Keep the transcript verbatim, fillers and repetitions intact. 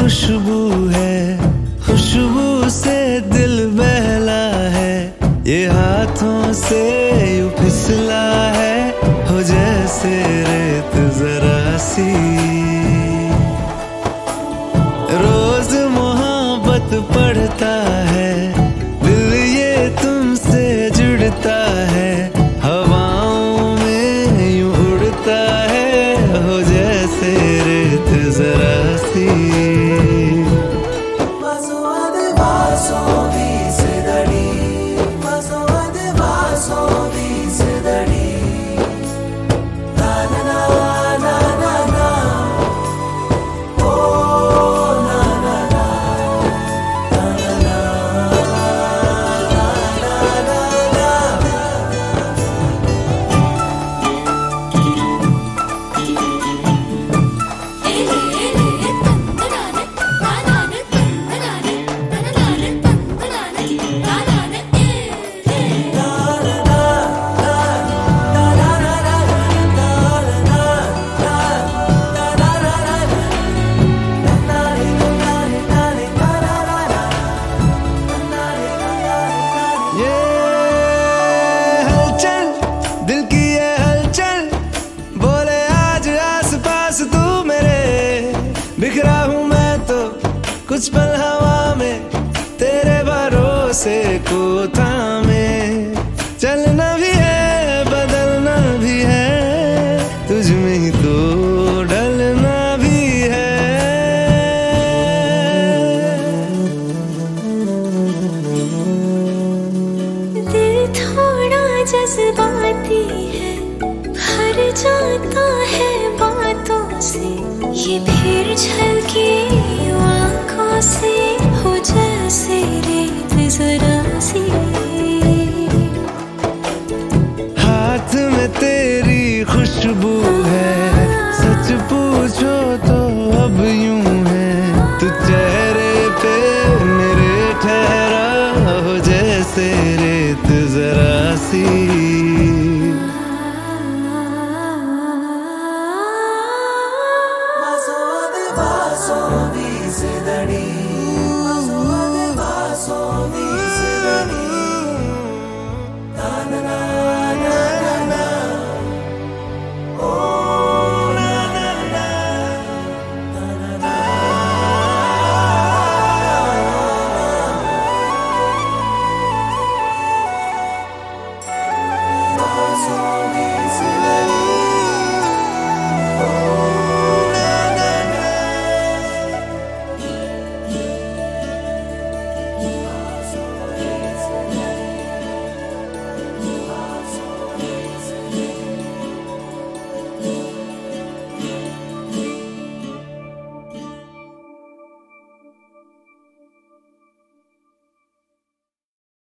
खुशबू है, खुशबू से दिल बहला है, ये हाथों से यूं फिसला है, हो जैसे रेत जरा सी। रोज मोहब्बत पढ़ता है, दिल ये तुमसे जुड़ता है, हवाओं में यूं उड़ता है, हो जैसे रेत जरा सी। बिखरा हूँ मैं तो कुछ पल हवा में, तेरे भरोसे को थामे। चलना भी है, बदलना भी है, तुझ में ही तो ढलना भी है। दिल थोड़ा जज्बाती है, भर जाता है बातों से, ये फिर झलके आँखों से, हो जैसे रेत जरा सी। हाथ में तेरी खुशबू है, सच पूछो तो अब यूं है, तू चेहरे पे मेरे ठहरा, हो जैसे रेत जरा सी। Paso di sedani